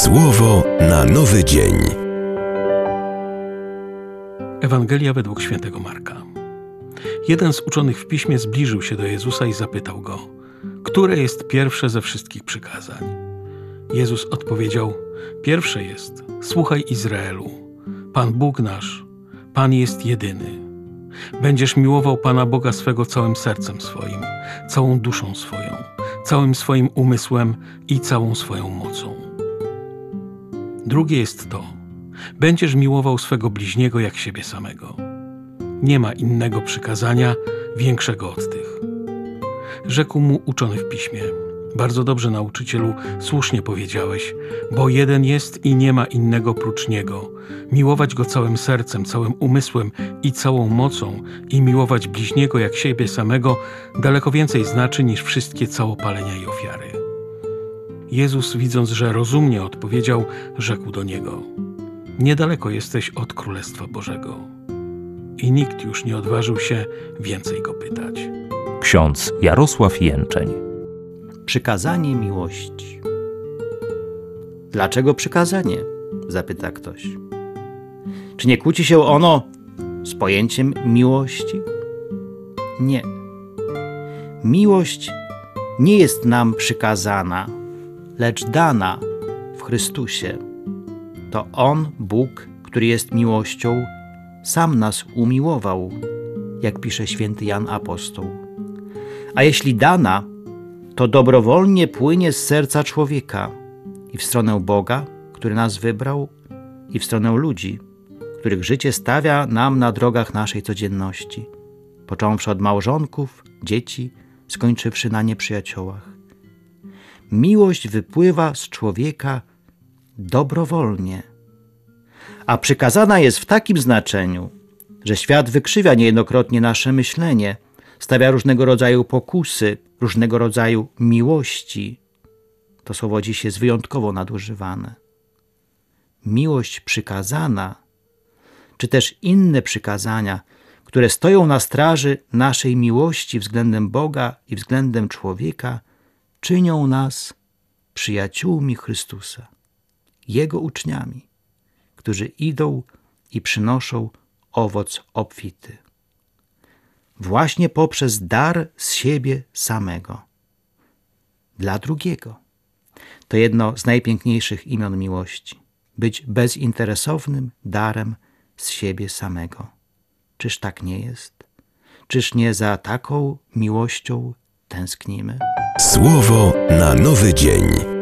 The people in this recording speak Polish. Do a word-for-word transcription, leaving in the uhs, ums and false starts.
Słowo na nowy dzień. Ewangelia według świętego Marka. Jeden z uczonych w piśmie zbliżył się do Jezusa i zapytał go, które jest pierwsze ze wszystkich przykazań. Jezus odpowiedział, pierwsze jest, słuchaj Izraelu, Pan Bóg nasz, Pan jest jedyny. Będziesz miłował Pana Boga swego całym sercem swoim, całą duszą swoją, całym swoim umysłem i całą swoją mocą. Drugie jest to, będziesz miłował swego bliźniego jak siebie samego. Nie ma innego przykazania większego od tych. Rzekł mu uczony w piśmie, bardzo dobrze, nauczycielu, słusznie powiedziałeś, bo jeden jest i nie ma innego prócz Niego. Miłować Go całym sercem, całym umysłem i całą mocą i miłować bliźniego jak siebie samego daleko więcej znaczy niż wszystkie całopalenia i ofiary. Jezus, widząc, że rozumnie odpowiedział, rzekł do niego, niedaleko jesteś od Królestwa Bożego. I nikt już nie odważył się więcej go pytać. Ksiądz Jarosław Jęczeń. Przykazanie miłości. Dlaczego przykazanie? Zapyta ktoś. Czy nie kłóci się ono z pojęciem miłości? Nie. Miłość nie jest nam przykazana, lecz dana w Chrystusie. To On, Bóg, który jest miłością, sam nas umiłował, jak pisze święty Jan Apostoł. A jeśli dana, to dobrowolnie płynie z serca człowieka i w stronę Boga, który nas wybrał, i w stronę ludzi, których życie stawia nam na drogach naszej codzienności, począwszy od małżonków, dzieci, skończywszy na nieprzyjaciołach. Miłość wypływa z człowieka dobrowolnie, a przykazana jest w takim znaczeniu, że świat wykrzywia niejednokrotnie nasze myślenie, stawia różnego rodzaju pokusy, różnego rodzaju miłości. To słowo dziś jest wyjątkowo nadużywane. Miłość przykazana, czy też inne przykazania, które stoją na straży naszej miłości względem Boga i względem człowieka, czynią nas przyjaciółmi Chrystusa, Jego uczniami, którzy idą i przynoszą owoc obfity. Właśnie poprzez dar z siebie samego, dla drugiego. To jedno z najpiękniejszych imion miłości. Być bezinteresownym darem z siebie samego. Czyż tak nie jest? Czyż nie za taką miłością tęsknimy? Słowo na nowy dzień.